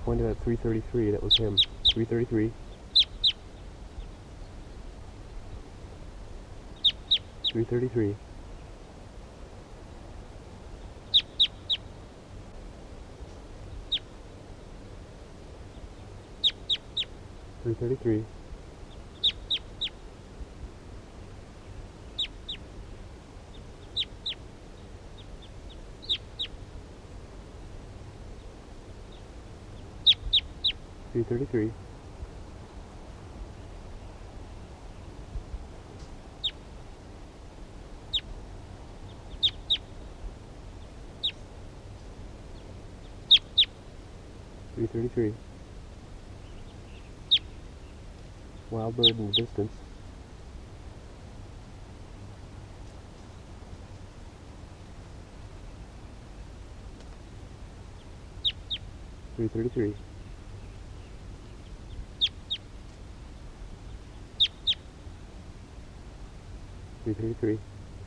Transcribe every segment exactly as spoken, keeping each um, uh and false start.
pointed at three thirty-three. That was him. three thirty-three. three thirty-three. three thirty-three. three thirty-three. three thirty-three. Wild bird in the distance. three thirty-three. three thirty-three.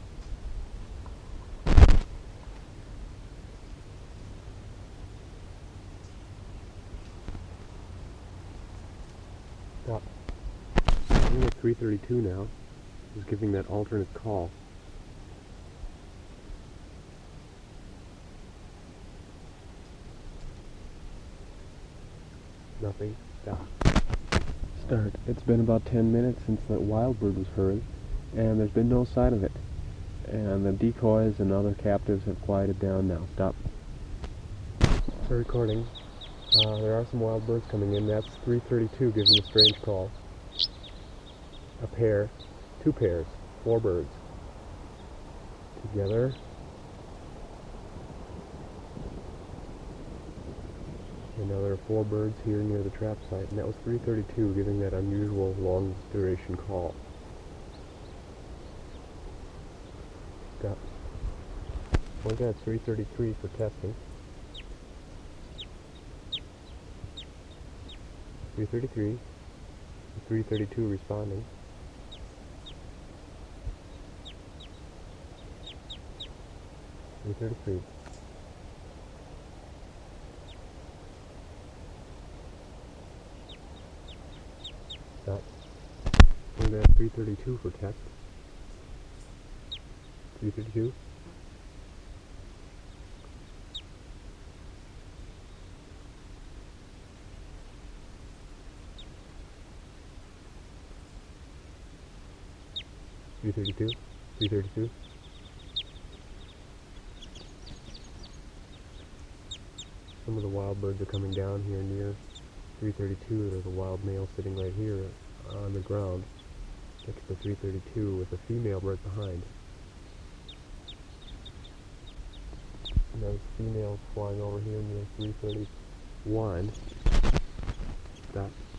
Stop. I'm at three thirty-two now. He's giving that alternate call. Nothing. Stop. Start. It's been about ten minutes since that wild bird was heard, and there's been no sign of it. And the decoys and other captives have quieted down now. Stop. Start recording. Uh, there are some wild birds coming in. That's three thirty-two giving a strange call. A pair, two pairs, four birds together. And now there are four birds here near the trap site, and that was three thirty-two giving that unusual long duration call. Stop. Well, that's three thirty-three for testing. three thirty-three. three thirty-two responding. three thirty-three. Stop. We're going to have three thirty-two for test. three thirty-two. three thirty-two. three thirty-two. Some of the wild birds are coming down here near three thirty-two. There's a wild male sitting right here on the ground next to three thirty-two with a female right behind. And those females flying over here near three thirty-one. Stop.